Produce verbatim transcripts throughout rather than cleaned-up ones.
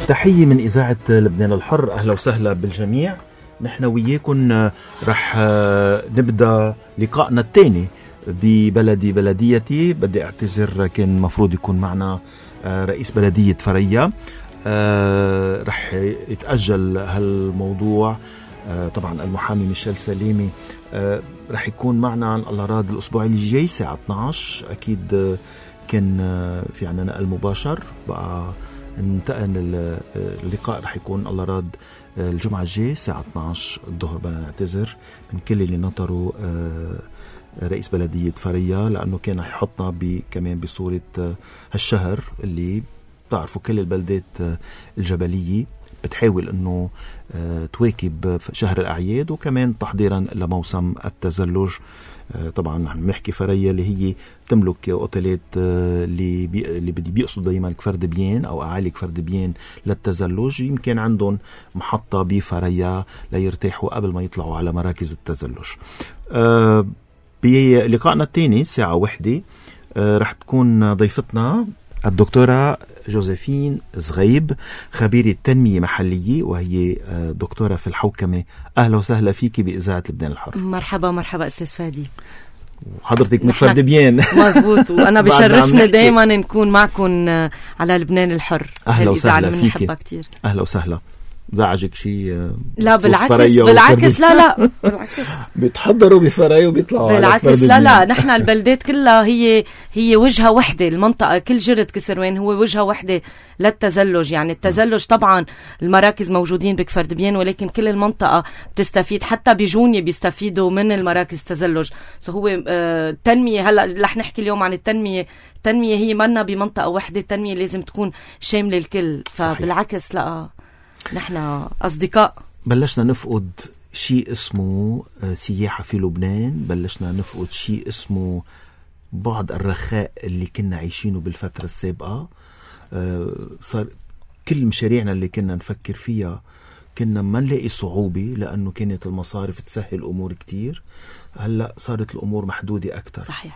تحية من إذاعة لبنان الحر، أهلا وسهلا بالجميع. نحن وياكم رح نبدأ لقائنا الثاني ببلدي بلديتي. بدي اعتذر، كان مفروض يكون معنا رئيس بلدية فريا، رح يتأجل هالموضوع. طبعا المحامي ميشيل سليمي رح يكون معنا الله راد الأسبوع اللي جاي الساعة اثني عشر. أكيد كان في عنا نقل مباشر، بقى انتقل اللقاء رح يكون الله راد الجمعة الجاي الساعة اثني عشر الظهر. بدنا نعتذر من كل اللي نطروا رئيس بلدية فريا، لأنه كان يحطنا كمان بصورة هالشهر اللي بتعرفوا كل البلدات الجبلية بتحاول أنه تواكب شهر الأعياد، وكمان تحضيرا لموسم التزلج. طبعا عم نحكي فريا اللي هي تملك اوتيلات اللي بي اللي بدي بيقصد دايما كفرد بيان او اعالي كفرد بيان للتزلج. يمكن عندهم محطة بفريا ليرتاحوا قبل ما يطلعوا على مراكز التزلج. أه بلقائنا الثاني الساعة واحدة أه رح تكون ضيفتنا الدكتورة جوزيفين زغيب، خبيرة تنمية محلية، وهي دكتورة في الحوكمة. أهلا وسهلا فيكي بإذاعة لبنان الحر. مرحبا مرحبا أستاذ فادي. وحضرتك من فرد بيان. مزبوط، وأنا بشرفنا دايما نكون معكم على لبنان الحر. أهلا وسهلا فيكي. كتير. أهلا وسهلا. زعجك شيء؟ لا بالعكس بالعكس لا لا بالعكس بيتحضروا بفرايا وبيطلعوا بالعكس. لا لا نحن البلدات كلها هي هي وجهة وحدة. المنطقة كل جرد كسروان هو وجهة وحدة للتزلج. يعني التزلج طبعا المراكز موجودين بكفردبيان، ولكن كل المنطقة بتستفيد، حتى بجونية بيستفيدوا من المراكز التزلج. سو هو آه تنمية. هلا رح نحكي اليوم عن التنمية. التنمية هي منا بمنطقة وحدة، التنمية لازم تكون شاملة الكل. فبالعكس لا نحن أصدقاء. بلشنا نفقد شيء اسمه سياحة في لبنان، بلشنا نفقد شيء اسمه بعض الرخاء اللي كنا عايشينه بالفترة السابقة. صار كل مشاريعنا اللي كنا نفكر فيها كنا ما نلاقي صعوبة، لأنه كانت المصارف تسهل أمور كتير. هلأ صارت الأمور محدودة أكتر. صحيح.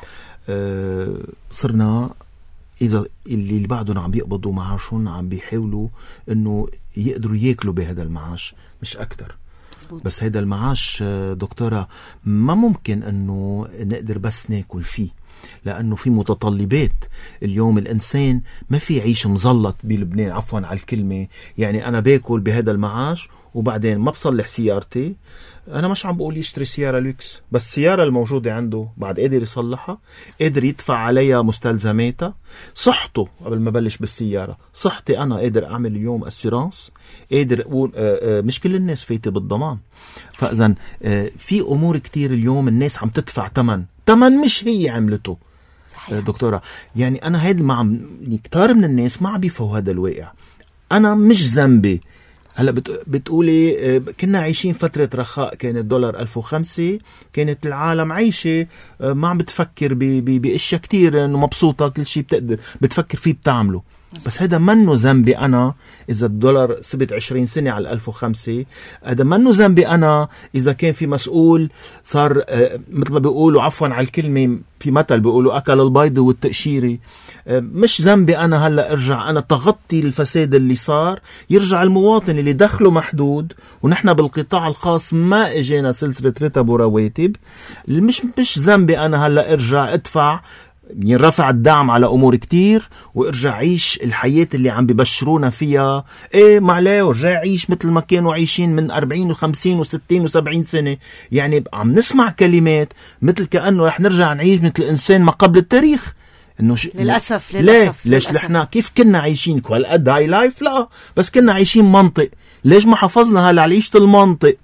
صرنا إذا اللي بعدهم عم بيقبضوا معاشهم عم بيحاولوا إنه يقدروا ياكلوا بهذا المعاش، مش أكتر. بس هذا المعاش دكتورة ما ممكن إنه نقدر بس ناكل فيه، لأنه في متطلبات. اليوم الإنسان ما في يعيش مزلط بلبنان، عفوا على الكلمة. يعني أنا باكل بهذا المعاش وبعدين ما بصلح سيارتي. أنا مش عم بقول يشتري سيارة لوكس، بس السيارة الموجودة عنده بعد قادر يصلحها، قادر يدفع عليها مستلزماتها. صحته قبل ما بلش بالسيارة، صحتي أنا قادر أعمل اليوم أسيرانس، قادر أقول مش كل الناس فايتة بالضمان. فإذن في أمور كتير اليوم الناس عم تدفع تمن تمن مش هي عملته. صحيح. دكتورة يعني أنا هيد ما عم كتار من الناس ما عم بيفهموا هذا الواقع. أنا مش ذنبي. هلا بتقولي كنا عايشين فترة رخاء، كان الدولار ألف وخمسة، كانت العالم عايشة ما عم بتفكر بأشياء كتير، إنه مبسوطة، كل شيء بتقدر بتفكر فيه بتعمله. بس هذا منه ذنبي أنا إذا الدولار سبت عشرين سنة على ألف وخمسة. هذا منه ذنبي أنا إذا كان في مسؤول صار مثل ما بيقولوا عفوا على الكلمة، في مثل بيقولوا أكل البيض والتقشيري. مش ذنبي أنا هلأ أرجع أنا تغطي الفساد اللي صار، يرجع المواطن اللي دخله محدود. ونحن بالقطاع الخاص ما اجينا سلسلة رتب ورواتب. مش مش ذنبي أنا هلأ أرجع أدفع، ينرفع الدعم على أمور كتير وارجع عيش الحياة اللي عم ببشرونا فيها. ايه معليه ورجع عيش مثل ما كانوا عايشين من أربعين وخمسين وستين وسبعين سنة. يعني عم نسمع كلمات مثل كأنه رح نرجع نعيش مثل الإنسان ما قبل التاريخ. إنه ش... للأسف للأسف ليش لحنا كيف كنا عايشين كوالقد هاي لايف؟ لا بس كنا عايشين منطق. ليش ما حفظنا هلا عيشة المنطق؟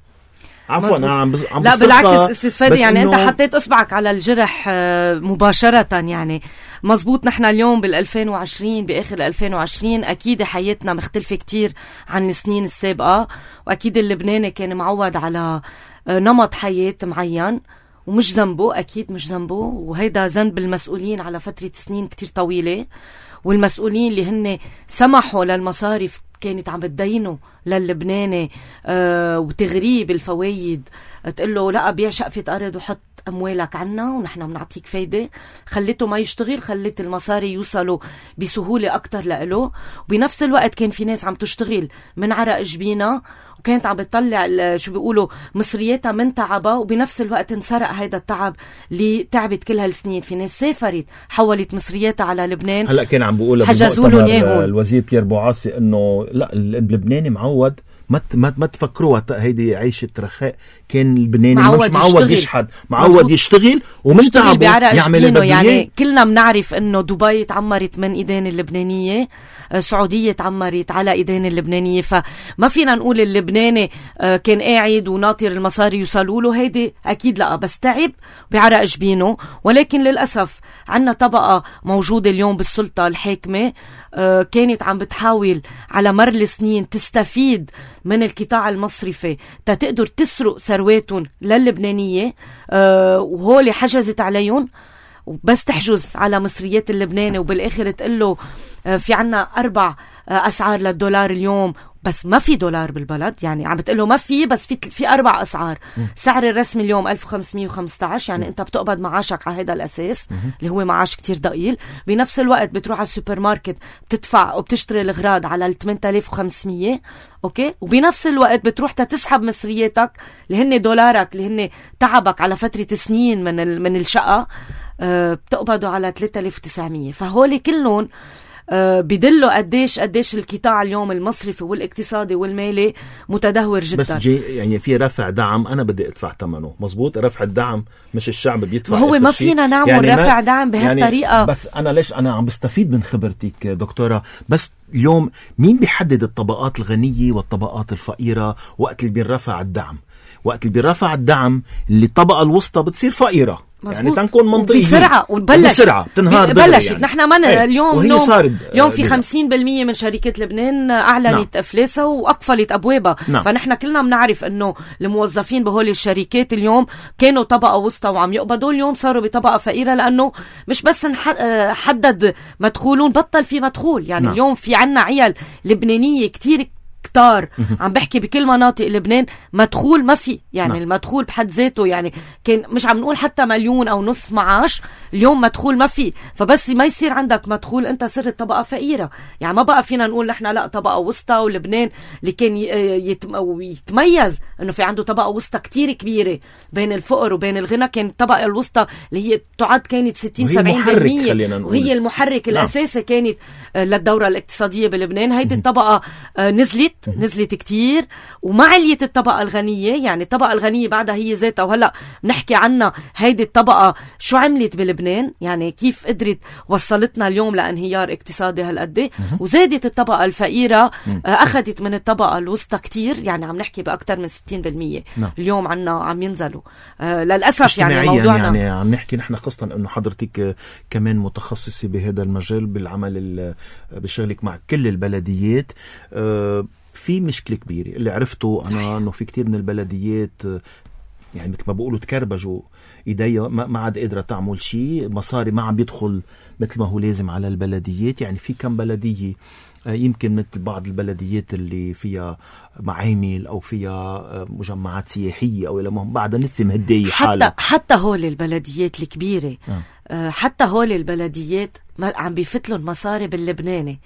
عفوا انا عم عم لا بالعكس استاذ فادي، يعني انت حطيت اصبعك على الجرح مباشره. يعني مزبوط، نحن اليوم بالألفين وعشرين، باخر ألفين وعشرين، اكيد حياتنا مختلفه كتير عن السنين السابقه، واكيد اللبناني كان معود على نمط حياه معين، ومش ذنبه، اكيد مش ذنبه، وهيدا ذنب المسؤولين على فتره سنين كتير طويله، والمسؤولين اللي هن سمحوا للمصارف كانت عم بتدينه للبناني آه وتغريه بالفوايد، تقول له لا بيع شقفة أرض وحط أموالك عنا ونحن بنعطيك فايدة. خليته ما يشتغل، خليت المصاري يوصلوا بسهولة أكتر لإله. وبنفس الوقت كان في ناس عم تشتغل من عرق جبينة وكانت عم بتطلع شو بيقولوا مصرياتها من تعبها، وبنفس الوقت انسرق هيدا التعب اللي تعبت كل هالسنين. في ناس سافرت حولت مصرياتها على لبنان. هلا كان عم بقول حجزوا لهم اياهم الوزير بيير بوعاصي انه لا اللبناني معود، ما ما ما تفكروها هيدي عيشة رخاء. كان البناني مش معود يشحد، معود يشتغل ومن تعبه يعمل. يعني كلنا بنعرف انه دبي تعمرت من ايدين اللبنانية، السعودية تعمرت على ايدين اللبنانية، فما فينا نقول اللبناني كان قاعد وناطر المصاري يوصلوا له. هيدي اكيد لا، بس تعب بعرق جبينه. ولكن للأسف عنا طبقة موجودة اليوم بالسلطة الحاكمة كانت عم بتحاول على مر السنين تستفيد من القطاع المصرفي تقدر تسرق ثرواتهم للبنانية، أه وهولي حجزت عليهم. وبس تحجز على مصريات اللبناني وبالآخر تقله أه في عنا أربع أه أسعار للدولار اليوم، بس ما في دولار بالبلد. يعني عم بتقله ما في، بس في في أربع أسعار. سعر الرسمي اليوم ألف وخمسمية وخمسة عشر، يعني أنت بتقبض معاشك على هذا الأساس اللي هو معاش كتير ضئيل. بنفس الوقت بتروح على السوبر ماركت بتدفع وبتشتري الأغراض على ثمانية آلاف وخمسمية، أوكي. وبنفس الوقت بتروح تسحب مصرياتك اللي هن دولارك اللي هن تعبك على فترة سنين من من الشقة، أه بتقبضوا على ثلاثة آلاف وتسعمية. فهولي كلهم أه بدلوا قديش قديش القطاع اليوم المصرفي والاقتصادي والمالي متدهور جدا. بس جي يعني في رفع دعم أنا بدي أدفع ثمنه، مزبوط. رفع الدعم مش الشعب بيدفع، هو ما فينا نعمل يعني رفع دعم بهالطريقة. يعني بس أنا ليش أنا عم بستفيد من خبرتك دكتورة. بس اليوم مين بيحدد الطبقات الغنية والطبقات الفقيرة وقت اللي بيرفع الدعم؟ وقت اللي بيرفع الدعم اللي الطبقة الوسطى بتصير فقيرة. مزبوط. يعني تنكون منطقية بسرعة وبلش بسرعة تنهار بلشت يعني. نحن من اليوم اليوم, اليوم في خمسين بالمية من شركات لبنان أعلنت نعم. إفلاسها وأقفلت أبوابها. نعم. فنحن كلنا بنعرف إنه الموظفين بهول الشركات اليوم كانوا طبقة وسطى وعم يقبضوا، اليوم صاروا بطبقة فقيرة، لأنه مش بس حدد مدخولون، بطل في مدخول. يعني نعم. اليوم في عنا عيال لبنانية كتير كتار عم بحكي بكل مناطق لبنان مدخول ما في. يعني نعم. المدخول بحد ذاته يعني كان مش عم نقول حتى مليون او نصف معاش، اليوم مدخول ما في. فبس ما يصير عندك مدخول انت صرت طبقة فقيرة. يعني ما بقى فينا نقول نحن لا طبقة وسطى. ولبنان اللي كان يتميز انه في عنده طبقة وسطى كتير كبيرة بين الفقر وبين الغنى، كان الطبقة الوسطى اللي هي تعد كانت ستين سبعين بالمية وهي المحرك نعم. الاساسي كانت للدورة الاقتصادية بلبنان. هيدي الطبقة نزلت نزلت كتير وما عليت الطبقة الغنية. يعني الطبقة الغنية بعدها هي ذاتها، وهلأ بنحكي عنها هيدي الطبقة شو عملت بلبنان، يعني كيف قدرت وصلتنا اليوم لانهيار اقتصادي هالقد. وزادت الطبقة الفقيرة أخذت من الطبقة الوسطى كتير، يعني عم نحكي بأكتر من ستين بالمية نعم. اليوم عنا عم ينزلوا آه للأسف. يعني موضوعنا يعني عم نحكي نحن خاصة أنه حضرتك كمان متخصصة بهذا المجال بالعمل بشغلك مع كل البلديات. آه في مشكلة كبيرة اللي عرفته أنا أنه في كتير من البلديات يعني مثل ما بقولوا تكربجوا إيديا، ما عاد قادرة تعمل شيء، مصاري ما عم بيدخل مثل ما هو لازم على البلديات. يعني في كم بلدية يمكن مثل بعض البلديات اللي فيها معامل أو فيها مجمعات سياحية أو إلى ما هم بعدها نتفهم هدية حالة. حتى حتى هول البلديات الكبيرة آه. حتى هول البلديات عم بيفتلوا المصاري باللبناني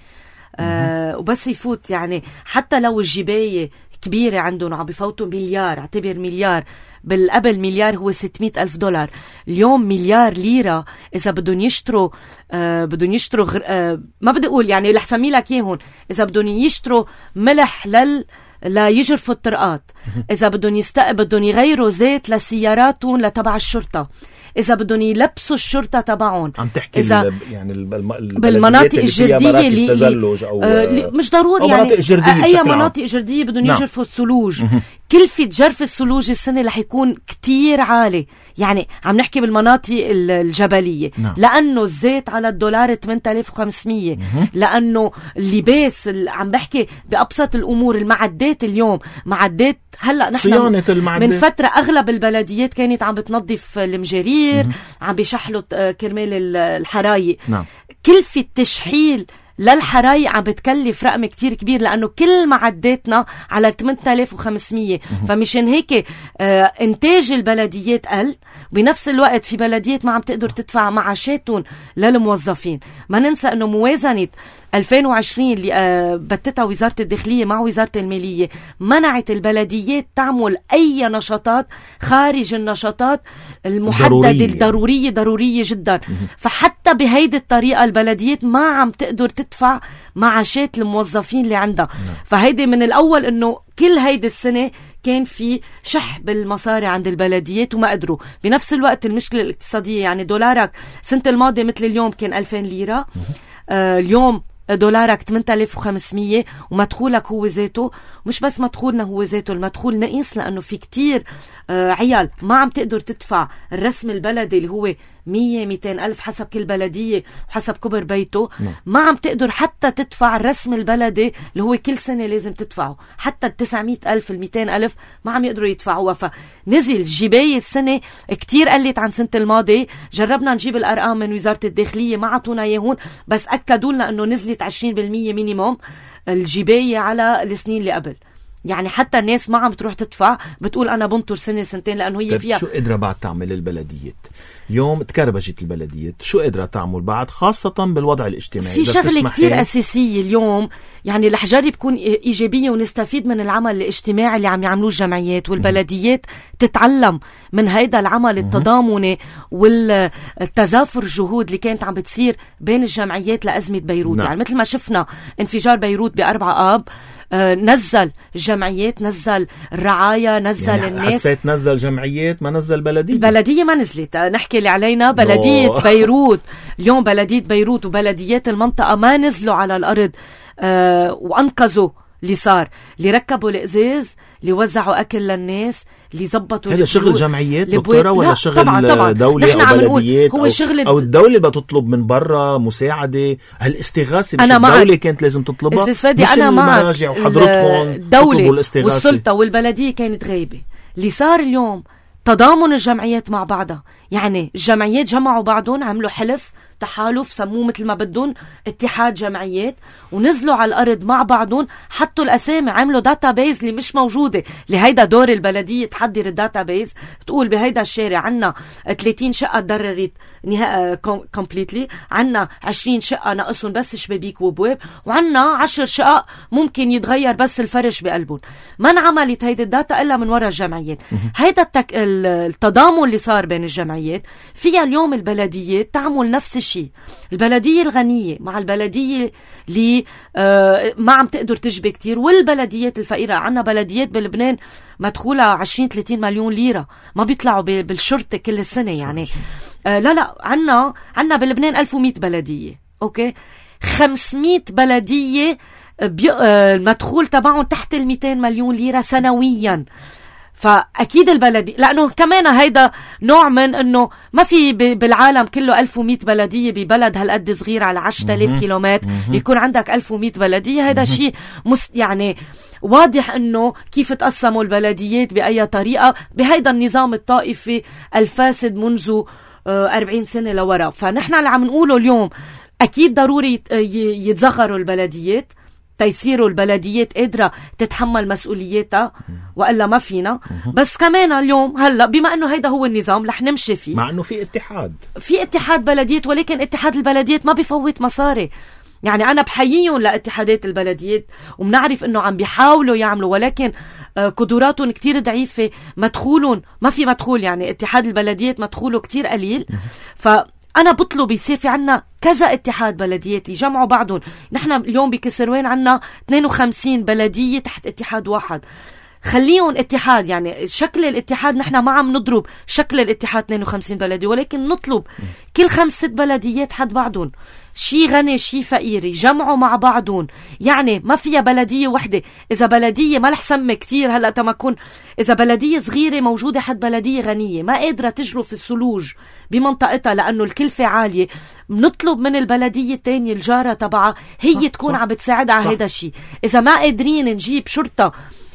آه وبس يفوت. يعني حتى لو الجباية كبيرة عندهم عم بيفوتوا مليار، اعتبر مليار، بالقبل مليار هو ستمائة ألف دولار، اليوم مليار ليرة. إذا بدهم يشتروا آه بدهم يشتروا غر... آه ما بدي أقول يعني رح سمي لك إياهم، إذا بدهم يشتروا ملح لل لا يجرفوا الطرقات، إذا بدهم يست بدهم يغيروا زيت لسياراتهم لتبع الشرطة، إذا بدهم يلبسوا الشرطة تبعهم. عم تحكي إذا يعني بالمناطق الجردية اللي, اللي مش ضروري يعني أي مناطق جردية بدهم نعم. يجرفوا الثلوج. كلفة جرف الثلوج السنة رح يكون كتير عالي. يعني عم نحكي بالمناطق الجبلية نعم. لأنه الزيت على الدولار ثمانية آلاف وخمسمية، لأنه اللباس عم بحكي بأبسط الأمور. المعدات اليوم معدات هلأ نحن من فترة أغلب البلديات كانت عم بتنظف المجارير، عم بيشحلوا كرمال الحرايق نعم. كلفة تشحيل للحرايق عم بتكلف رقم كتير كبير، لأنه كل معداتنا على ثمانية آلاف وخمسمية. فمشان هيك آه انتاج البلديات قل، بنفس الوقت في بلديات ما عم تقدر تدفع معاشاتهم للموظفين. ما ننسى انه موازنة ألفين وعشرين اللي آه بتتها وزارة الداخلية مع وزارة المالية منعت البلديات تعمل اي نشاطات خارج النشاطات المحددة ضرورية. الضرورية ضرورية جدا. فحتى بهيدي الطريقة البلديات ما عم تقدر تدفع معاشات الموظفين اللي عندها. فهيدي من الاول انه كل هيدي السنة كان في شح بالمصاري عند البلديات وما قدروا. بنفس الوقت المشكلة الاقتصادية، يعني دولارك سنة الماضي مثل اليوم كان ألفين ليرة، آه اليوم دولارك ثمانية آلاف وخمسمية، ومدخولك هو ذاته. مش بس مدخولنا هو ذاته، المدخول نقيس، لأنه في كتير آه عيال ما عم تقدر تدفع الرسم البلدي اللي هو مية ميتين ألف حسب كل بلدية وحسب كبر بيته. ما عم تقدر حتى تدفع الرسم البلدي اللي هو كل سنة لازم تدفعه. حتى التسعمية ألف الميتين ألف ما عم يقدروا يدفعوها. فنزل جباية السنة كتير قلت عن سنة الماضي. جربنا نجيب الأرقام من وزارة الداخلية، ما عطونا يهون، بس أكدوا لنا أنه نزلت عشرين بالمية مينيموم الجباية على السنين اللي قبل. يعني حتى الناس ما عم تروح تدفع، بتقول أنا بنطر سنة سنتين لأنه هي فيها. شو قدرة بعد تعمل البلدية اليوم؟ تكربجت البلدية، شو قدرة تعمل بعد، خاصة بالوضع الاجتماعي؟ في شغلة كتير أساسية اليوم، يعني رح جرب يكون إيجابية ونستفيد من العمل الاجتماعي اللي عم يعملوه الجمعيات والبلديات. تتعلم من هيدا العمل التضامني والتزافر الجهود اللي كانت عم بتصير بين الجمعيات لأزمة بيروت. نعم. يعني مثل ما شفنا انفجار بيروت بأربعة آب، آه نزل الجمعيات، نزل الرعاية، نزل يعني الناس. حسيت نزل جمعيات ما نزل بلدية. البلدية ما نزلت. نحكي اللي علينا بلدية أوه. بيروت اليوم، بلدية بيروت وبلديات المنطقة ما نزلوا على الأرض آه وأنقذوا اللي صار، اللي ركبوا الإزاز، اللي وزعوا أكل للناس، اللي زبطوا. هذا شغل جمعيات دكتورة ولا شغل طبعاً طبعاً. دولة أو بلديات هو أو, شغل أو الدولة بتطلب من برا مساعدة؟ هالاستغاثة مش الدولة كانت لازم تطلبها؟ مش أنا المراجع وحضرتكم الدولة والسلطة والبلدية كانت غايبة. اللي صار اليوم تضامن الجمعيات مع بعضها. يعني الجمعيات جمعوا بعضهم، عملوا حلف تحالف، سموه مثل ما بدون اتحاد جمعيات، ونزلوا على الأرض مع بعضهم، حطوا الأسامي، عملوا داتا بيز اللي مش موجودة. لهيدا دور البلدية تحضر الداتا بيز، تقول بهيدا الشارع عنا ثلاثين شقة تضررت كومبليتلي، عنا عشرين شقة ناقصهم بس شبابيك وبواب، وعنا عشر شقق ممكن يتغير بس الفرش بقلبهم. ما انعملت هيدا الداتا إلا من وراء الجمعيات. هيدا التك... التضامن اللي صار بين الجمعيات فيها اليوم البلدية تعمل نفس الشيء. البلدية الغنية مع البلدية اللي آه ما عم تقدر تجبي كتير، والبلديات الفقيرة. عنا بلديات بلبنان مدخولها عشرين ثلاثين مليون ليرة ما بيطلعوا بالشرطة كل السنة. يعني آه لا لا عنا عنا بلبنان ألف ومئة بلدية، أوكي، خمسمئة بلدية المدخول تبعهم تحت المئتين مليون ليرة سنويا. فأكيد البلدية، لأنه كمان هيدا نوع من أنه ما في بالعالم كله ألف ومئة بلدية ببلد هالقد صغير على عشرة آلاف كيلومتر يكون عندك ألف ومئة بلدية. هيدا شيء مس يعني واضح أنه كيف تقسموا البلديات بأي طريقة بهيدا النظام الطائفي الفاسد منذ أربعين سنة لورا. فنحن اللي عم نقوله اليوم أكيد ضروري يتزغروا البلديات، تيصيروا البلديات قادرة تتحمل مسؤولياتها، وإلا ما فينا. بس كمان اليوم هلأ بما أنه هيدا هو النظام رح نمشي فيه، مع أنه في اتحاد في اتحاد بلديات، ولكن اتحاد البلديات ما بيفوت مصاري. يعني أنا بحييهم لاتحادات البلديات ومنعرف أنه عم بيحاولوا يعملوا، ولكن قدراتهم كتير ضعيفة، مدخولهم ما في مدخول. يعني اتحاد البلديات مدخوله كتير قليل. ف أنا بطلب يصير في عنا كذا اتحاد بلديات يجمعوا بعضهم. نحن اليوم بكسروان عنا اثنين وخمسين بلدية تحت اتحاد واحد، خليهم اتحاد. يعني شكل الاتحاد نحن ما عم نضرب شكل الاتحاد اثنين وخمسين بلدية، ولكن نطلب كل خمس ست بلديات حد بعضهم، شي غني شي فقير، يجمعوا مع بعضهم. يعني ما فيها بلدية وحدة. إذا بلدية ما رح سمي كتير هلأ تمكن، إذا بلدية صغيرة موجودة حد بلدية غنية ما قادرة تجرف الثلوج بمنطقتها لأنه الكلفة عالية، بنطلب من البلدية التانية الجارة تبعها هي صح تكون صح عم بتساعد على هذا الشيء. إذا ما قادرين نجيب شرطة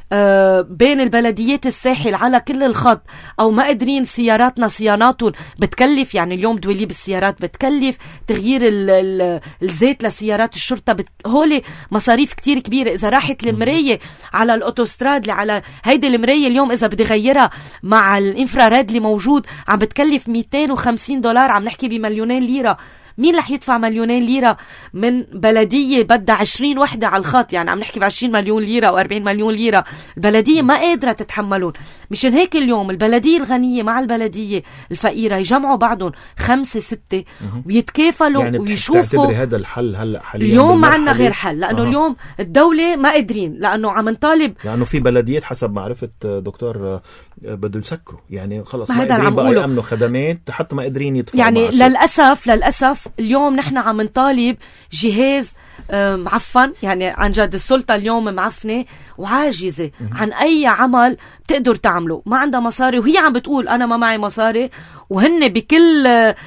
آه بين البلديات الساحل على كل الخط، أو ما قادرين سياراتنا صياناتهم بتكلف، يعني اليوم دواليب السيارات بتكلف، تغيير ال ال الزيت لسيارات الشرطة بت... هولي مصاريف كتير كبيرة. إذا راحت المراية على الأوتوستراد اللي على هيدي المراية اليوم إذا بدي غيرها مع الانفراريد اللي موجود عم بتكلف مئتين وخمسين دولار، عم نحكي بمليونين ليرة. مين رح يدفع مليونين ليرة من بلدية بدها عشرين وحدة على الخط؟ يعني عم نحكي بعشرين مليون ليرة أو أربعين مليون ليرة، البلدية ما قادرة تتحملون. مشان هيك اليوم البلدية الغنية مع البلدية الفقيرة يجمعوا بعضهم خمسة ستة ويتكافلوا يعني ويشوفوا. هذا الحل هلا حاليا اليوم ما عنا غير حل، لأنه أه. اليوم الدولة ما قادرين، لأنه عم نطالب، لأنه في بلديات حسب معرفة دكتور بدهم يسكروا، يعني خلص ما ما قادرين بقى يأمنوا خدمات حتى ما قادرين يدفعوا يعني معاشر. للأسف للأسف اليوم نحن عم نطالب جهاز معفن، يعني عن جد السلطة اليوم معفنة وعاجزة عن أي عمل بتقدر تعمله. ما عندها مصاري، وهي عم بتقول أنا ما معي مصاري، وهن بكل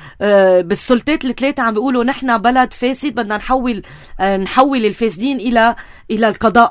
بالسلطات الثلاثة عم بيقولوا نحن بلد فاسد بدنا نحول نحول الفاسدين إلى إلى القضاء.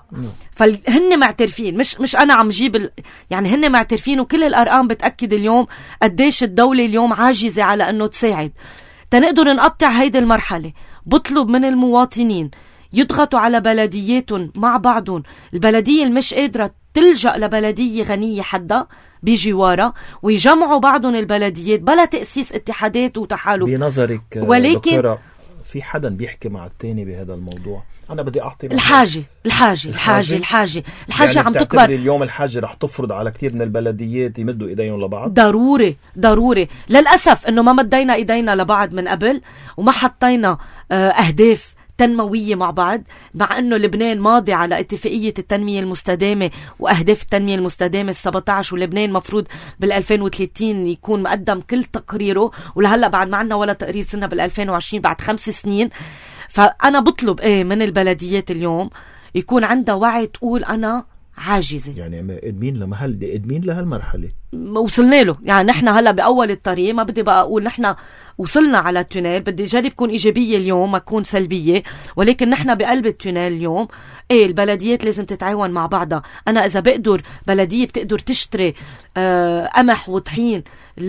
فهن معترفين، مش مش أنا عم جيب ال... يعني هن معترفين، وكل الأرقام بتأكد اليوم قديش الدولة اليوم عاجزة على أنه تساعد. تنقدر نقطع هيدي المرحلة. بطلب من المواطنين يضغطوا على بلدياتهم مع بعضهم، البلدية المش قادرة تلجأ لبلدية غنية حدا بجوارها، ويجمعوا بعضهم البلديات بلا تأسيس اتحادات وتحالف. بنظرك ولكن دكتورة في حدا بيحكي مع التاني بهذا الموضوع؟ أنا بدي أعطي الحاجة الحاجة الحاجة الحاجة الحاجة يعني عم تكبر. اليوم الحاجة رح تفرض على كتير من البلديات يمدوا إيديهم لبعض. ضروري ضروري. للأسف إنه ما مدينا إيدينا لبعض من قبل، وما حطينا أهداف تنموية مع بعض، مع أنه لبنان ماضي على اتفاقية التنمية المستدامة وأهداف التنمية المستدامة السبعة عشر، ولبنان مفروض بالألفين وثلاثين يكون مقدم كل تقريره، ولهلأ بعد ما عنا ولا تقرير سنة بالألفين وعشرين بعد خمس سنين. فأنا بطلب إيه من البلديات اليوم يكون عندها وعي، تقول أنا عاجزة. يعني ادمين لمهل ادمين لهالمرحلة وصلنا له، يعني نحن هلا بأول الطريق. ما بدي بقى أقول نحن وصلنا على التونيل، بدي جرب كون إيجابية اليوم ما كون سلبية، ولكن نحن بقلب التونيل اليوم. إيه البلديات لازم تتعاون مع بعضها. أنا إذا بقدر بلدية بتقدر تشتري آه قمح وطحين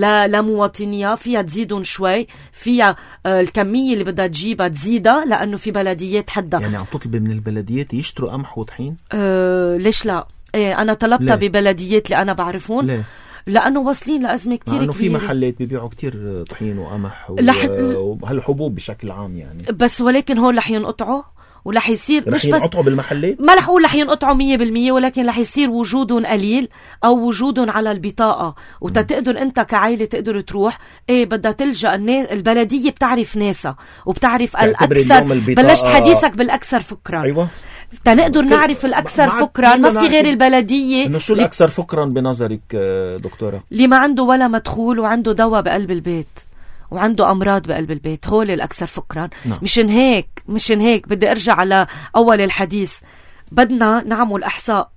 لمواطنيها، فيها تزيدون شوي، فيها آه الكمية اللي بدها تجيبها تزيدها، لأنه في بلديات حدا. يعني عم تطلب من البلديات يشتروا قمح وطحين؟ آه ليش لا؟ إيه أنا طلبتها ببلديات اللي أنا بعرفون. ليه؟ لأنه واصلين لأزمة كتير كبيرة، لأنه في محلات بيبيعوا كتير طحين وقمح لح... وهالحبوب بشكل عام يعني. بس ولكن هون رح ينقطعوا، ورح يصير مش بس ينقطعوا بالمحلات، ما رح أقول رح ينقطعوا مية بالمية، ولكن رح يصير وجودهم قليل أو وجودهم على البطاقة. وتقدر أنت كعائلة تقدر تروح إيه بدها تلجأ البلدية بتعرف ناسا وبتعرف الأكثر. بلشت حديثك بالأكثر فكرا. أيوة. تنقدر نعرف الأكثر فكرا، ما في غير البلدية. إنه شو الأكثر فكرا بنظرك دكتورة؟ اللي ما عنده ولا مدخول وعنده دواء بقلب البيت وعنده أمراض بقلب البيت، هول الأكثر فكرا. نعم. مشان هيك مشان هيك بدي أرجع على أول الحديث. بدنا نعمل إحصاء،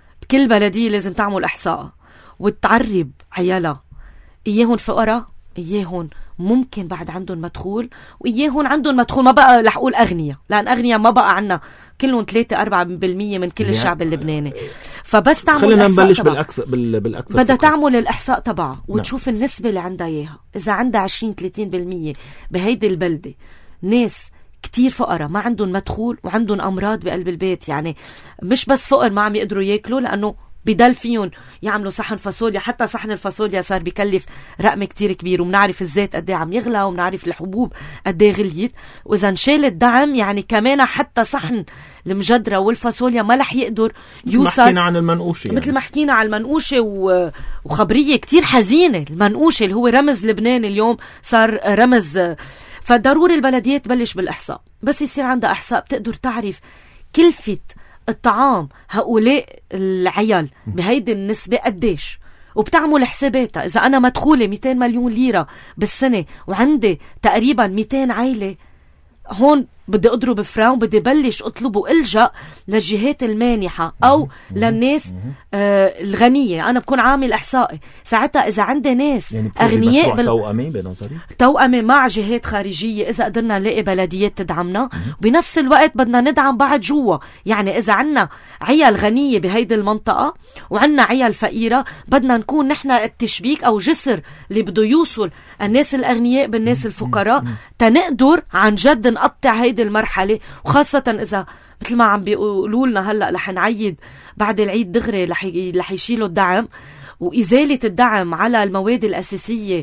كل بلدية لازم تعمل إحصاء وتعرب عيالها، إياهن فقراء، إياهن ممكن بعد عندهم مدخول، وإياهن عندهم مدخول. ما بقى رح أقول أغنياء، لأن أغنياء ما بقى عنا كلهم ثلاثة أربعة بالمية من كل الشعب اللبناني. فبس تعمل خلينا نبلش بالأكثر بالأكثر بدها تعمل الإحصاء تبعها وتشوف نعم. النسبة اللي عندها إياها. إذا عندها عشرين ثلاثين بالمية بهيدي البلدة ناس كتير فقراء ما عندهم مدخول وعندهم أمراض بقلب البيت، يعني مش بس فقر ما عم يقدروا ياكلوا، لأنه بدل فيهم يعملوا صحن فاصوليا. حتى صحن الفاصوليا صار بيكلف رقم كتير كبير، ومنعرف الزيت قد ايه عم يغلى، ومنعرف الحبوب قد ايه غليت. واذا انشال الدعم يعني كمان حتى صحن المجدرة والفاصوليا ما رح يقدر يوصل. مثل ما حكينا عن المنقوشة يعني. مثل ما حكينا عن المنقوشة و... وخبرية كتير حزينة. المنقوشة اللي هو رمز لبنان اليوم صار رمز. فضروري البلديات تبلش بالإحصاء. بس يصير عندها إحصاء بتقدر تعرف كلفة الطعام هؤلاء العيال بهيدي النسبة قديش، وبتعمل حساباتها. إذا أنا مدخولة مئتين مليون ليرة بالسنة وعندي تقريبا مئتين عائلة، هون بدي اضرب فران، بدي بلش اطلب والجا للجهات المانحه او للناس آه الغنيه. انا بكون عامل احصائي ساعتها اذا عندي ناس يعني اغنياء بال... توأمي بنظري توأمي مع جهات خارجيه، اذا قدرنا نلاقي بلديات تدعمنا بنفس الوقت بدنا ندعم بعض جوا. يعني اذا عنا عيال غنيه بهيدي المنطقه وعنا عيال فقيره، بدنا نكون نحن التشبيك او جسر اللي بده يوصل الناس الاغنياء بالناس الفقراء، تنقدر عن جد نقطع هيدي المرحله. وخاصه اذا مثل ما عم بيقولوا لنا هلا رح نعيد بعد العيد دغري رح رح يشيلوا الدعم وازاله الدعم على المواد الاساسيه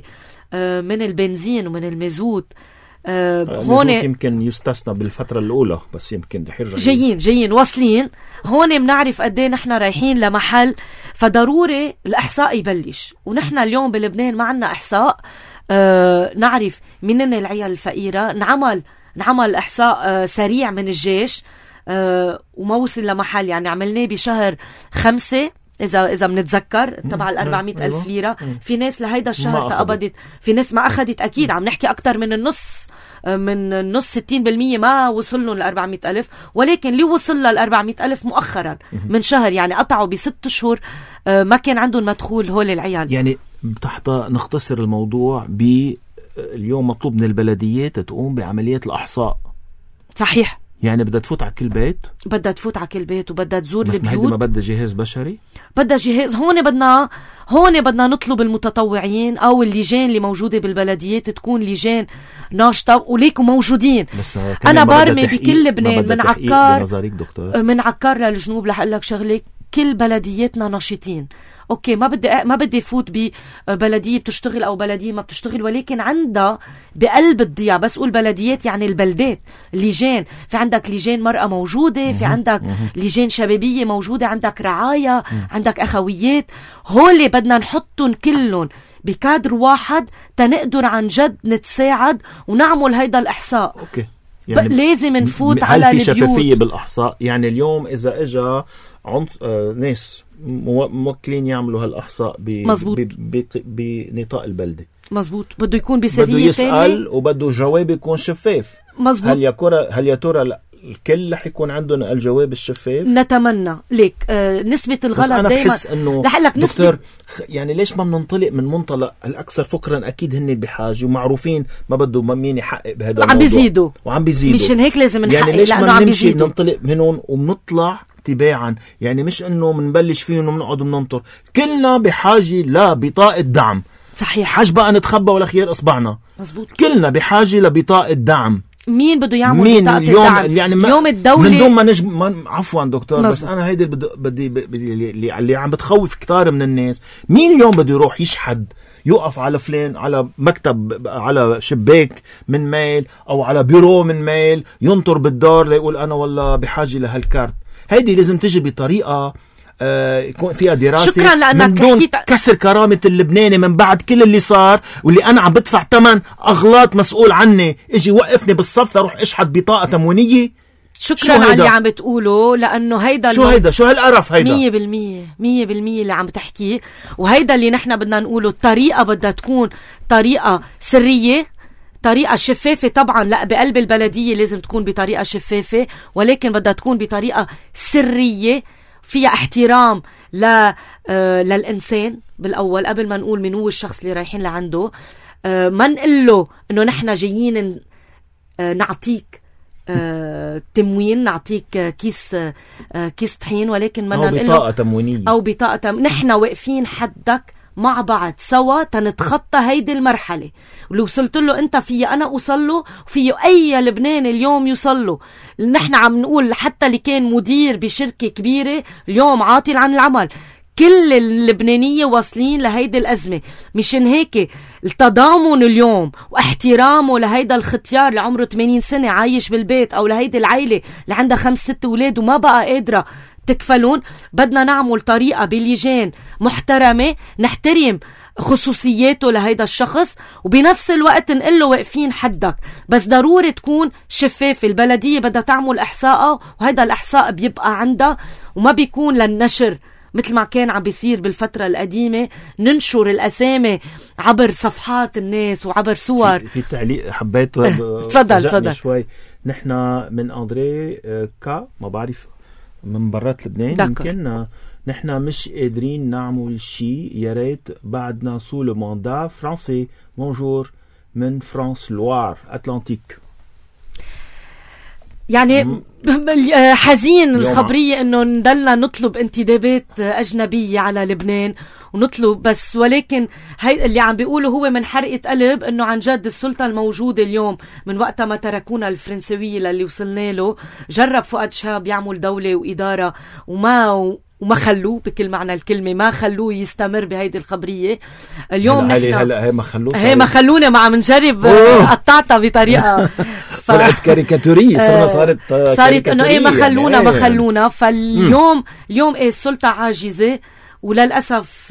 من البنزين ومن المازوت. آه هون يمكن يستثنى بالفترة الأولى، بس يمكن دحين جايين جايين واصلين. هون بنعرف قد ايه نحن رايحين لمحل، فضروري الإحصاء يبلش. ونحن اليوم بلبنان ما عنا إحصاء آه نعرف منن العيال الفقيرة. نعمل نعمل إحصاء آه سريع من الجيش آه وما وصل لمحل. يعني عملناه بشهر خمسة إذا إذا بنتذكر تبع الأربعمية ألف ليرة. في ناس لهيدا الشهر تقبضت، في ناس ما أخذت. أكيد عم نحكي أكتر من النص، من النص ستين بالمية ما وصل لهم الأربعمية ألف، ولكن اللي وصل للأربعمية ألف مؤخرا من شهر، يعني قطعوا بست شهور ما كان عندهم مدخول هول العيال. يعني تحت نختصر الموضوع باليوم مطلوب من البلديات تقوم بعملية الأحصاء. صحيح. يعني بدها تفوت على كل بيت، بدها تفوت على كل بيت وبدها تزور بس البيوت. بس ما بدها جهاز بشري، بدها جهاز. هون بدنا هون بدنا نطلب المتطوعين او اللجان اللي موجوده بالبلديات تكون لجان ناشطه وليكوا موجودين. بس انا برمي بكل لبنان من عكار دكتور. من عكار للجنوب. رح اقول لك شغله، كل بلدياتنا ناشطين. اوكي ما بدي ما بدي فوت ببلديه بتشتغل او بلديه ما بتشتغل، ولكن عندها بقلب الضياع. بس قول بلديات يعني البلدات لجان. في عندك لجان مرأة موجوده، في عندك لجان شبابيه موجوده، عندك رعايه، عندك اخويات. هول بدنا نحطهم كلهم بكادر واحد تنقدر عن جد نتساعد ونعمل هيدا الاحصاء. اوكي يعني لازم نفوت على البيوت. هل في شفافيه بالاحصاء؟ يعني اليوم اذا اجى عنص آه ناس موكلين يعملوا هالاحصاء بنطاق البلده، مزبوط، بده يكون بسريه، بده يسال وبده جواب يكون شفاف. مزبوط. هل يا ترى هل يا ترى الكل رح يكون عندهم الجواب الشفاف؟ نتمنى. ليك آه نسبه الغلط دائما. دايما بحس انه دكتور يعني ليش ما بننطلق من منطلق الاكثر فقرا؟ اكيد هن بحاجه ومعروفين ما بده مين يحقق بهذا الموضوع، عم بيزيدوا وعم بيزيدوا. مشان هيك لازم نحقق. يعني ليش ما نمشي ننطلق منهم وبنطلع تباعا؟ يعني مش انه منبلش فيهم وبنقعد وبننطر. كلنا بحاجه لبطاقه دعم. صحيح. حاج بقى نتخبى ولا خير اصبعنا. مزبوط. كلنا بحاجه لبطاقه دعم. مين بده يعمل مين بطاقة اليوم الدعم؟ يعني اليوم الدولة من دون ما نجم ما عفوا دكتور. مزبوط. بس انا هيدي بدي بدي, بدي اللي, اللي عم بتخوف كتار من الناس. مين اليوم بده يروح يشحد يوقف على فلان على مكتب على شباك من ميل او على بيرو من ميل ينطر بالدار ليقول انا والله بحاجه لهالكارت؟ هيدي لازم تجي بطريقه آه يكون فيها دراسة. شكرا لأنك من دون حكيت... كسر كرامة اللبناني من بعد كل اللي صار واللي أنا عم بدفع ثمن أغلاط مسؤول عني اجي وقفني بالصف لروح اشحد بطاقة تموينية. شكرا على اللي عم بتقوله، لأنه هيدا شو هيدا شو هالقرف هيدا مية بالمية مية بالمية اللي عم بتحكيه. وهيدا اللي نحن بدنا نقوله. الطريقة بدها تكون طريقة سرية، طريقة شفافة. طبعا لا بقلب البلدية لازم تكون بطريقة شفافة، ولكن بدها تكون بطريقة سرية فيها احترام ل آه للإنسان بالأول قبل ما نقول من هو الشخص اللي رايحين لعنده. آه ما نقول له إنه نحن جايين آه نعطيك آه تموين، نعطيك آه كيس آه كيس طحين، ولكن ما نقول له أو بطاقة تموينية أو بطاقة تم... نحن واقفين حدك مع بعض سوا تنتخطى هيدي المرحلة. ولو وصلت له انت فيه انا اوصل له، وفيه اي لبناني اليوم يوصل له. نحن عم نقول حتى اللي كان مدير بشركة كبيرة اليوم عاطل عن العمل. كل اللبنانية واصلين لهيدي الأزمة. مشان هيك التضامن اليوم واحترامه لهيدا الختيار اللي عمره ثمانين سنة عايش بالبيت، أو لهيدي العائلة اللي عندها خمس ست أولاد وما بقى قادرة تكفلون. بدنا نعمل طريقة بلجان محترمة نحترم خصوصياته لهيدا الشخص، وبنفس الوقت نقول له واقفين حدك. بس ضروري تكون شفافة. البلدية بدها تعمل إحصاء، وهيدا الإحصاء بيبقى عندها وما بيكون للنشر مثل ما كان عم بيصير بالفترة القديمة، ننشر الأسامي عبر صفحات الناس وعبر صور. في, في تعليق حبيت تفضل تفضل شوي. نحن من أندري كا ما بعرف من برات لبنان، يمكن نحن مش قادرين نعمل شيء، يا ريت بعدنا سو لو ماندا فرنسي. بونجور من فرانس لوار أتلانتيك. يعني حزين الخبرية انه نضلنا نطلب انتدابات اجنبية على لبنان ونطلب بس، ولكن هي اللي عم بيقوله هو من حرقة قلب، انه عن جد السلطة الموجودة اليوم من وقت ما تركونا الفرنسوية للي وصلنا له، جرب فؤاد شهاب يعمل دولة وإدارة وما وما خلوه بكل معنى الكلمة، ما خلوه يستمر بهيدي الخبرية. اليوم نحن هلا هي ما خلوه، هي ما خلونا، ما عم نجرب قطعتها بطريقة ف... طلعت كاريكاتورية، صرنا صارت صارت انه ايه ما خلونا يعني ما خلونا. فاليوم اليوم ايه السلطة عاجزة، وللأسف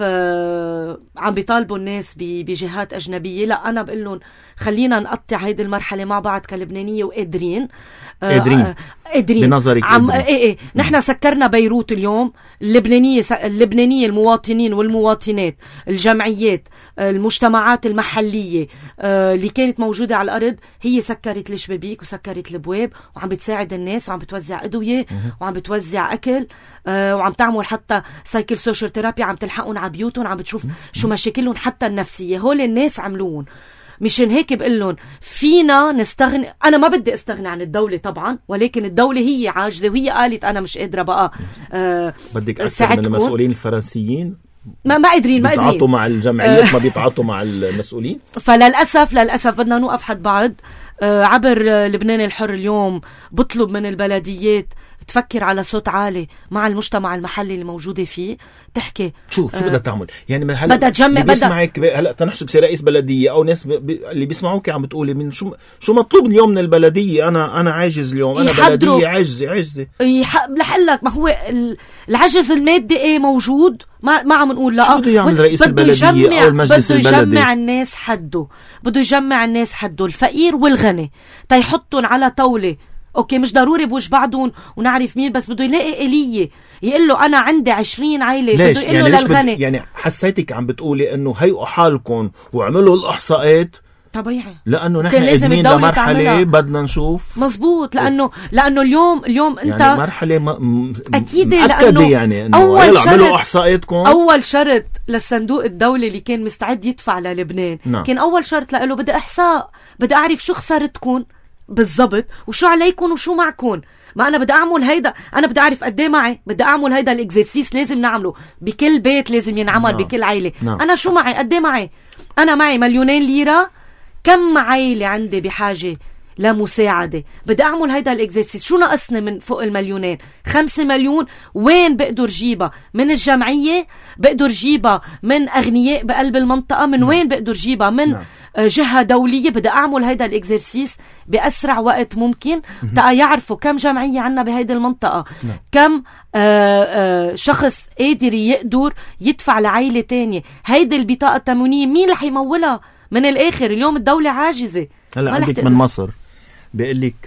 آه عم بيطالبوا الناس بجهات أجنبية. لا أنا بقول لهم خلينا نقطع هيدي المرحلة مع بعض كلبنانية وقادرين آه قادرين آه قادرين بنظرك عم ايه ايه نحن سكرنا بيروت اليوم. اللبنانية اللبنانية المواطنين والمواطنات، الجمعيات، المجتمعات المحلية آه اللي كانت موجودة على الأرض، هي سكرت الشبابيك وسكرت البواب وعم بتساعد الناس وعم بتوزع أدوية وعم بتوزع أكل آه وعم تعمل حتى سايكل سوشيال ثيرابي، عم تلحقون على بيوتهم، عم بتشوف شو مشاكلهم حتى النفسية. هول الناس عملون. مشان هيك بقلن فينا نستغني. أنا ما بدي استغني عن الدولة طبعا، ولكن الدولة هي عاجزة وهي قالت أنا مش قادرة بقى آه بدك أكثر من المسؤولين الفرنسيين ما ما قادرين ما قادرين بيتعاطوا مع الجمعيات ما بيتعاطوا مع المسؤولين. فللأسف للأسف بدنا نوقف حد بعض. آه عبر لبنان الحر اليوم بطلب من البلديات تفكر على صوت عالي مع المجتمع المحلي اللي موجودة فيه، تحكي شو شو آه بدها تعمل يعني. هلا بدها تجمع، بدها بيسمعك هلا تنحسب سي رئيس بلدية او ناس بي اللي بيسمعوك عم بتقولي من شو شو مطلوب اليوم من البلدية. انا انا عاجز اليوم، انا بلدية عاجزة عاجزة لحلك. ما هو العجز المادي ايه موجود، ما ما عم نقول لا. شو بده يعمل رئيس البلدية او المجلس البلدي؟ بده البلدي يجمع الناس حده، بده يجمع الناس حده، الفقير والغني، تيحطهم على طاولة. اوكي مش ضروري بوش بعضهم ونعرف مين، بس بده يلاقي آلية يقول له انا عندي عشرين عائلة، بده يقول له يعني للغني. يعني حسيتك عم بتقولي انه هيئوا حالكم وعملوا الاحصاءات طبيعي، لانه نحن قادمين لمرحله بدنا نشوف. مزبوط، لانه لانه اليوم اليوم انت يعني مرحله م... اكيد، لانه يعني انه اول عملوا احصائياتكم. اول شرط للصندوق الدولي اللي كان مستعد يدفع للبنان نعم. كان اول شرط له بدي احصاء، بدي اعرف شو خسارتكم بالضبط وشو عليكم وشو معكم. ما انا بدي اعمل هيدا، انا بدي اعرف قد ايه معي، بدي اعمل هيدا الاكزرسيس لازم نعمله بكل بيت، لازم ينعمل نعم. بكل عائله نعم. انا شو معي، قد ايه معي. انا معي مليونين ليره، كم عائله عندي بحاجه لمساعده، بدي اعمل هيدا الاكزرسيس. شو ناقصني من فوق المليونين؟ خمسة مليون. وين بقدر جيبها؟ من الجمعيه؟ بقدر جيبها من اغنياء بقلب المنطقه؟ من نعم. وين بقدر جيبها؟ من نعم. جهة دولية. بدي أعمل هيدا الإكزرسيس بأسرع وقت ممكن تا يعرفوا كم جمعية عنا بهيدا المنطقة نعم. كم آآ آآ شخص قادر يقدر يدفع لعائلة تانية. هيدا البطاقة التموينية مين رح يمولها؟ من الآخر اليوم الدولة عاجزة. هلا عندك من مصر بيقول لك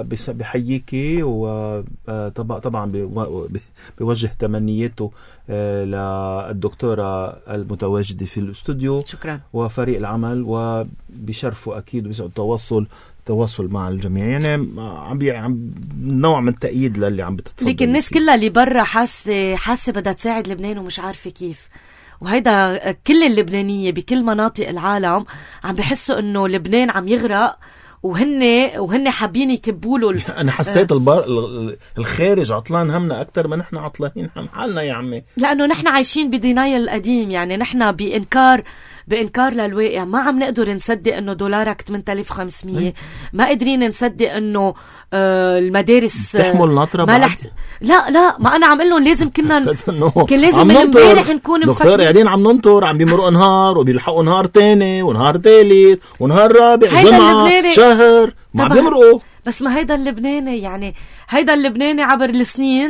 بحييكي وطبعا طبعا بيوجه تمنياته للدكتورة المتواجدة في الاستوديو. شكرا. وفريق العمل، وبشرفوا اكيد وبيسعوا التواصل تواصل مع الجميع. يعني عم عم نوع من التأييد للي عم بتتفضل. لكن الناس كلها اللي برا حاسه حاسه بدها تساعد لبنان ومش عارفه كيف. وهيدا كل اللبنانية بكل مناطق العالم عم بحسوا انه لبنان عم يغرق، وهن وهن حابين يكبوا له. انا حسيت البر الخارج عطلان همنا اكثر ما نحن عطلانين هم حالنا يا عمي، لانه نحن عايشين بدينايل القديم. يعني نحن بانكار بإنكار للواقع. ما عم نقدر نصدق انه دولارك ثمانية آلاف وخمسمية، ما قادرين نصدق انه آه المدارس تحمل ناطرة ما لح... لا لا ما انا عم اقول لهم لازم كنا كان لازم من امبارح نكون مفكرين. دكتور قاعدين عم ننطر، عم بيمرقوا نهار وبيلحقوا نهار تاني ونهار ثالث ونهار رابع، جمعة شهر ما بيمرقوا. بس ما هيدا اللبناني، يعني هيدا اللبناني عبر السنين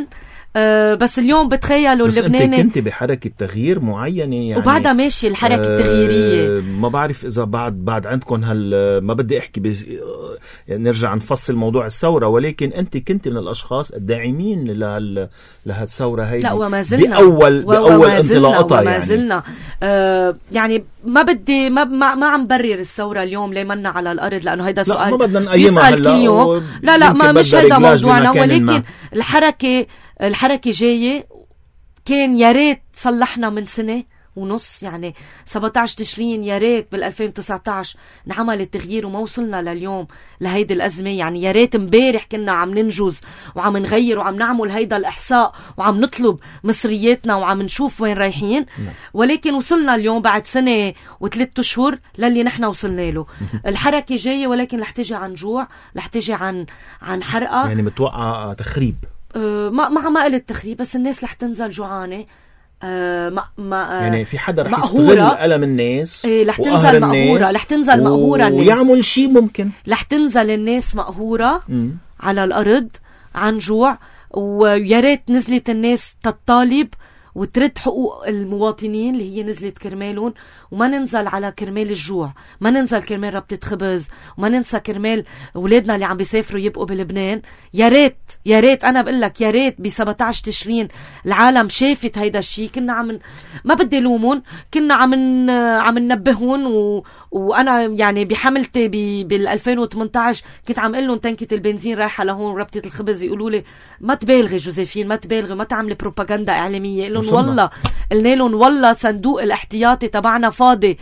أه بس اليوم بتخيلوا اللبناني بس انت كنت بحركة تغيير معينة يعني وبعدها ماشي الحركة أه التغييرية. ما بعرف اذا بعد بعد عندكم هال ما بدي احكي بس يعني نرجع نفصل موضوع الثورة، ولكن انت كنت من الاشخاص الداعمين لهال لهالثورة هي. لا وما زلنا باول باول انطلاقتها وما يعني زلنا أه يعني ما بدي ما, ما ما عم برر الثورة اليوم ليه منا على الارض، لانه هيدا سؤال ما بدنا نقيمها يسأل كل يوم. لا لا ما مش هيدا موضوعنا، ولكن ما. الحركة الحركة جاية كان يا ريت صلحنا من سنة ونص، يعني سبعة عشر تشرين يا ريت بال ألفين وتسعة عشر نعمل التغيير وما وصلنا لليوم لهيدي الأزمة. يعني يا ريت امبارح كنا عم ننجز وعم نغير وعم نعمل هيدا الإحصاء وعم نطلب مصرياتنا وعم نشوف وين رايحين، ولكن وصلنا اليوم بعد سنة وثلاث أشهر للي نحن وصلنا له. الحركة جاية ولكن رح تجي عن جوع، رح تجي عن عن حرقة، يعني متوقع تخريب. أه ما ما ما قلت تخريب، بس الناس رح تنزل جوعانة. آه ما ما آه يعني في حدا رح يستغل ألم الناس. ايه رح تنزل مقهورة، رح تنزل مقهورة الناس ويعمل شيء ممكن رح تنزل الناس مقهورة م. على الأرض عن جوع. ويا ريت نزلت الناس تطالب وترد حقوق المواطنين اللي هي نزلت كرمالهم، وما ننزل على كرمال الجوع، ما ننزل كرمال ربطة خبز، وما ننسى كرمال أولادنا اللي عم بيسافروا يبقوا بلبنان. يا ريت يا ريت أنا بقول لك يا ريت ب سبعة عشر تشرين العالم شافت هيدا الشيء. كنا عم ما بدي لومون، كنا عم عم ننبهون و... وأنا يعني بحملتي ب... بال ألفين وثمانية عشر كنت عم قل لهم تنكة البنزين رايحة لهون، ربطة الخبز يقولوا لي ما تبالغي جوزيفين، ما تبالغي، ما تعملي بروباغندا إعلامية. قلن والله قلنا لهم والله صندوق الاحتياطي تبعنا فاضي.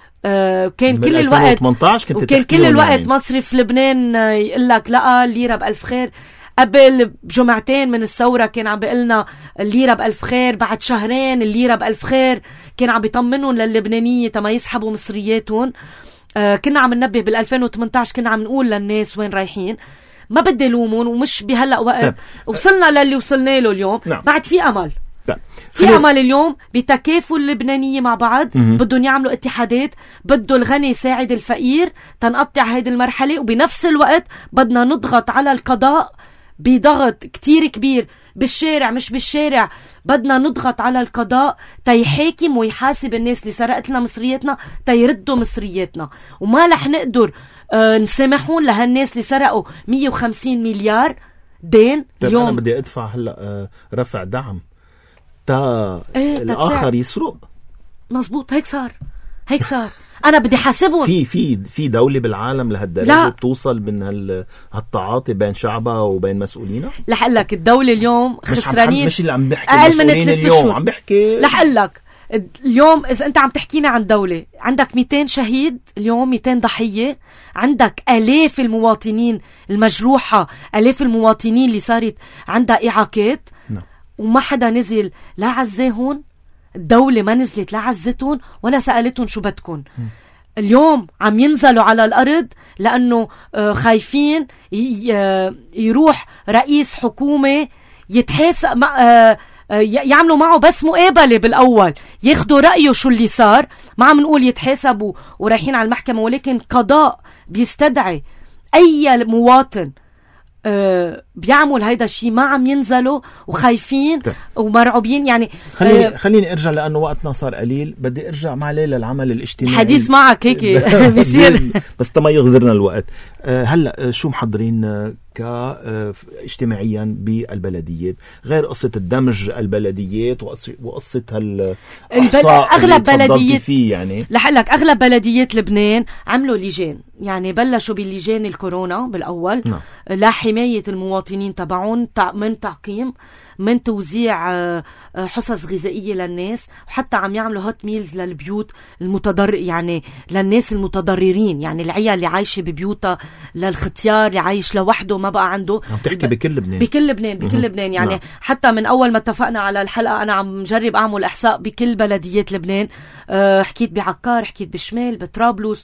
آه كان كل الوقت وكان كل الوقت يعني. مصرف لبنان يقول لك لا الليرة بألف خير. قبل بجمعتين من الثورة كان عم بيقلنا الليرة بألف خير، بعد شهرين الليرة بألف خير. كان عم بيطمنون للبنانية تما يسحبوا مصرياتهم. آه كنا عم ننبه بال ألفين وثمانية عشر، كنا عم نقول للناس وين رايحين. ما بدي لومون ومش بهلأ وقت طيب. وصلنا للي وصلنا له اليوم. نعم. بعد في أمل لا. في امل اليوم بتكافل اللبنانيه مع بعض. بدهم يعملوا اتحادات، بده الغني يساعد الفقير تنقطع هيدي المرحله، وبنفس الوقت بدنا نضغط على القضاء بضغط كتير كبير بالشارع مش بالشارع. بدنا نضغط على القضاء تيحاكم ويحاسب الناس اللي سرقت لنا مصرياتنا تيردوا مصرياتنا، وما رح نقدر آه نسامحون لهالناس اللي سرقوا مية وخمسين مليار دين. اليوم انا بدي ادفع هلا آه رفع دعم تا إيه الآخر يسرق. مزبوط، هيك صار هيك صار أنا بدي حاسبهم. في في في دولة بالعالم لهالدرجة بتوصل من هالتعاطي بين شعبها وبين مسؤولينها؟ رح أقول لك الدولة اليوم خسرانين. مش اللي عم بحكي أقل من ثلاث أشهر عم بحكي. رح أقول لك اليوم إذا أنت عم تحكينا عن دولة عندك مئتين شهيد اليوم، مئتين ضحية، عندك آلاف المواطنين المجروحة، آلاف المواطنين اللي صارت عندها إعاقات. نعم. وما حدا نزل لا عزاهن، الدولة ما نزلت لا عزتهم ولا سألتهم شو بدكن. اليوم عم ينزلوا على الأرض لأنه خايفين يروح رئيس حكومة يتحاسب يعملوا معه بس مقابلة بالأول ياخدوا رأيه شو اللي صار. ما عم نقول يتحاسبوا ورايحين على المحكمة، ولكن قضاء بيستدعي أي مواطن أه بيعمل هيدا الشيء. ما عم ينزلوا وخايفين ومرعوبين. يعني خليني أه خليني ارجع لانه وقتنا صار قليل. بدي ارجع مع ليلى للعمل الاجتماعي. حديث معك هيك بيصير بس تما يغذرنا الوقت. أه هلا شو محضرين كاجتماعيا بالبلديات غير قصة الدمج البلديات وقصة هالإحصاء أغلب بلديات فيه؟ يعني لحقلك أغلب بلديات لبنان عملوا لجان، يعني بلشوا باللجان الكورونا بالأول نعم. لحماية المواطنين تبعون من تعقيم، من توزيع حصص غذائية للناس، وحتى عم يعملوا هوت ميلز للبيوت المتضرر، يعني للناس المتضررين، يعني العيال اللي عايشة ببيوتها، للختيار اللي عايش لوحده ما بقى عنده. عم تحكي بكل لبنان بكل لبنان بكل لبنان يعني نعم. حتى من أول ما اتفقنا على الحلقة أنا عم جرب أعمل إحصاء بكل بلديات لبنان. أه حكيت بعكار، حكيت بشمال، بطرابلس،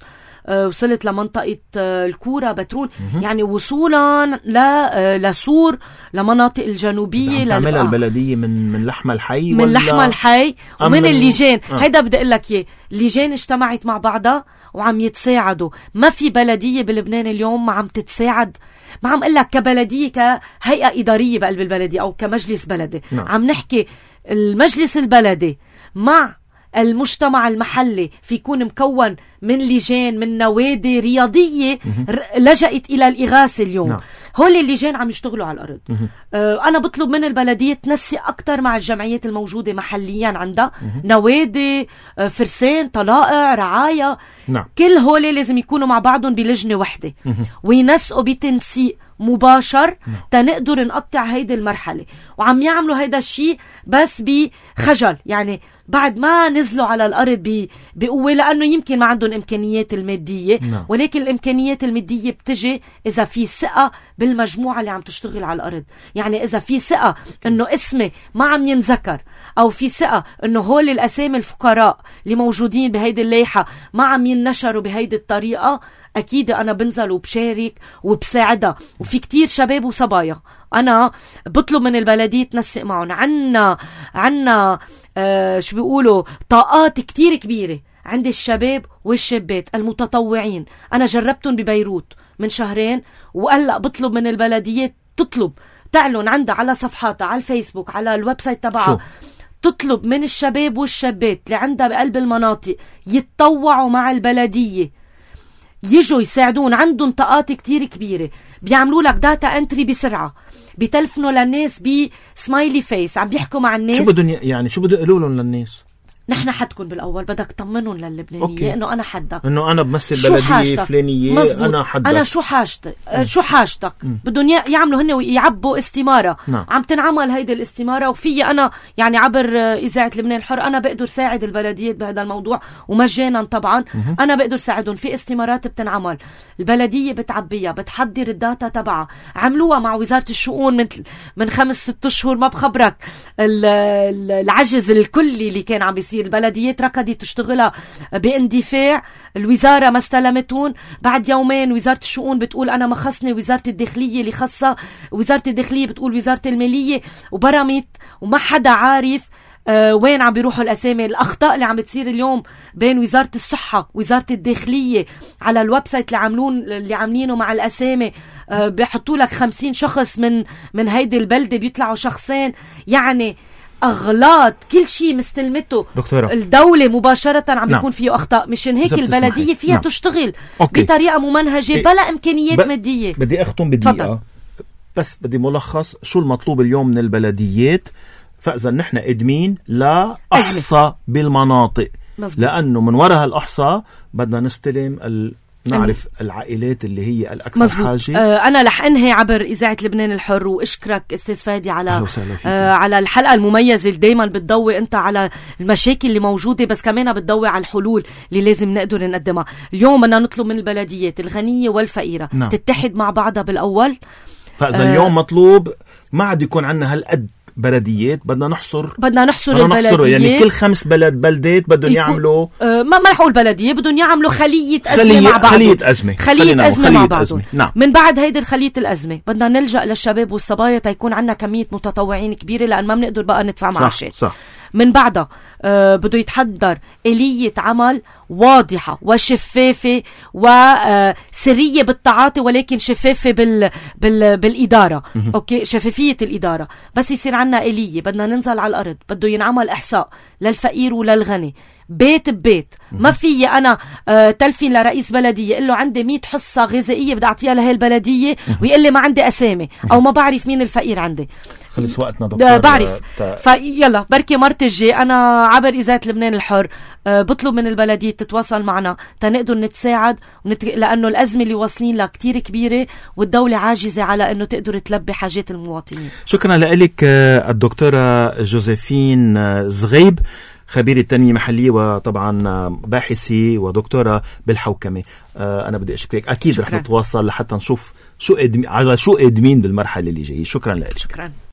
آه وصلت لمنطقة آه الكورة بترول، يعني وصولا ل آه لسور لمناطق الجنوبية. تعملها البلدية من من لحمة الحي من لحمة الحي ومن اللجان. آه. هيدا بدي اقول لك اياه، اللجان اجتمعت مع بعضها وعم يتساعدوا. ما في بلدية بلبنان اليوم ما عم تتساعد، ما عم اقول لك كبلدية كهيئة إدارية بقلب البلدية أو كمجلس بلدي. نعم. عم نحكي المجلس البلدي مع المجتمع المحلي في يكون مكون من لجان، من نوادي رياضية لجأت إلى الإغاثة اليوم. نعم. هول اللجان عم يشتغلوا على الأرض. آه أنا بطلب من البلدية تنسي أكتر مع الجمعيات الموجودة محليا عندها نوادي، آه فرسان، طلائع، رعاية. نعم. كل هول لازم يكونوا مع بعضهم بلجنة وحدة وينسقوا بتنسيق مباشر تنقدر نقطع هيدي المرحلة. وعم يعملوا هيدا الشيء بس بخجل، يعني بعد ما نزلوا على الأرض بقوة، لأنه يمكن ما عندهم إمكانيات المادية. نعم. ولكن الإمكانيات المادية بتجي إذا في ثقة بالمجموعة اللي عم تشتغل على الأرض. يعني إذا في ثقة إنه اسمي ما عم ينذكر، أو في ثقة إنه هول الأسامي الفقراء اللي موجودين بهيدي الليحة ما عم ينشروا بهيدي الطريقة، أكيد أنا بنزل وبشارك وبساعدها. وفي كتير شباب وصبايا أنا بطلب من البلدية تنسق معهم. عنا عنا آه شو بيقولوا طاقات كتير كبيرة عند الشباب والشابات المتطوعين. أنا جربتهم ببيروت من شهرين، وقلق بطلب من البلدية تطلب تعلن عندها على صفحاتها على الفيسبوك على الويب سايت تبعها، تطلب من الشباب والشابات اللي عندها بقلب المناطق يتطوعوا مع البلدية، يجوا يساعدون. عندهم طاقات كتير كبيرة، بيعملوا لك داتا انتري بسرعة، بيتلفنوا للناس بسمايلي فيس، عم بيحكوا مع الناس. شو بدهم يعني شو بدهم يقولوا لهم للناس؟ نحن حدكم بالأول، بدك تطمنهم للبنانية إنه أنا حدك، إنه أنا بمثل بلدية فلانية. مزبوط. أنا حدك، أنا شو حاجتك شو حاجتك بدهم يعملوا هن ويعبوا استمارة. نعم. عم تنعمل هيدي الاستمارة، وفي أنا يعني عبر إذاعة لبنان الحر أنا بقدر ساعد البلديات بهذا الموضوع ومجانا طبعا. مم. أنا بقدر ساعدهم في استمارات بتنعمل، البلدية بتعبيها، بتحضر الداتا تبعها. عملوها مع وزارة الشؤون من من خمس ست شهور، ما بخبرك العجز الكلي اللي كان عم بيصير. البلديات ركضت تشتغلها باندفاع، الوزارة ما استلمتون. بعد يومين وزارة الشؤون بتقول أنا ما خصني، وزارة الداخلية اللي خصها وزارة الداخلية بتقول وزارة المالية، وبرمت وما حدا عارف آه وين عم بيروحوا الأسامي. الأخطاء اللي عم بتصير اليوم بين وزارة الصحة ووزارة الداخلية على الويب سايت اللي عاملون اللي عاملينه مع الأسامي، آه بيحطوا لك خمسين شخص من من هيدي البلدة بيطلعوا شخصين. يعني أغلاط، كل شيء مستلمته دكتورة الدولة مباشرة عم بيكون. نعم. فيه أخطاء. مشان هيك البلدية فيها. نعم. تشتغل. أوكي. بطريقة ممنهجة. إيه. بلا إمكانيات ب... مادية. بدي أختم بدقيقة بس، بدي ملخص شو المطلوب اليوم من البلديات. فإذا نحن قدمين لا أحصى بالمناطق. مزبوط. لأنه من وراء الأحصى بدنا نستلم ال... نعرف أم. العائلات اللي هي الأكثر مزبوط. حاجة. آه أنا رح أنهي عبر إذاعة لبنان الحر، وأشكرك أستاذ فادي على آه على الحلقة المميزة اللي دايما بتضوي أنت على المشاكل اللي موجودة، بس كمان بتضوي على الحلول اللي لازم نقدر نقدمها. اليوم بدنا نطلب من البلديات الغنية والفقيرة. نعم. تتحد مع بعضها بالأول. فإذا آه اليوم مطلوب ما عاد يكون عندنا هالقد بلديات، بدنا نحصر بدنا نحصر البلديات. يعني كل خمس بلد بلدات بدهم يعملوا آه ما ما رح اقول بلديه، بدهم يعملوا خليه ازمه مع بعض. خليه ازمه خليه ازمه مع بعض. نعم. من بعد هيدي الخليه الازمه بدنا نلجا للشباب والصبايا تيكون عندنا كميه متطوعين كبيره، لان ما بنقدر بقى ندفع معاشات. صح. من بعدها آه بده يتحضر آلية عمل واضحة وشفافة وسرية بالتعاطي، ولكن شفافة بال بال بالإدارة. أوكي، شفافية الإدارة. بس يصير عنا آلية، بدنا ننزل على الأرض، بده ينعمل إحصاء للفقير وللغني بيت ببيت. ما في أنا آه تلفين لرئيس بلدية قل له عندي مية حصة غذائية بدي أعطيها لهي البلدية ويقول لي ما عندي أسامي أو ما بعرف مين الفقير عندي. خلص وقتنا دكتور. بعرف تا... فيلا بركي مرت الجاي أنا عبر إذاعة لبنان الحر أه بطلب من البلدية تتواصل معنا تنقدر نتساعد ونت... لأنه الأزمة اللي واصلين لها كتير كبيرة والدولة عاجزة على أنه تقدر تلبي حاجات المواطنين. شكرا لك الدكتورة جوزيفين زغيب، خبيرة تنمية محلية وطبعا باحثة ودكتورة بالحوكمة. أه أنا بدي أشكرك. أكيد رح نتواصل لحتى نشوف شو قدمي على شو قدمين بالمرحلة اللي جاية. شكرا لك. شكرا.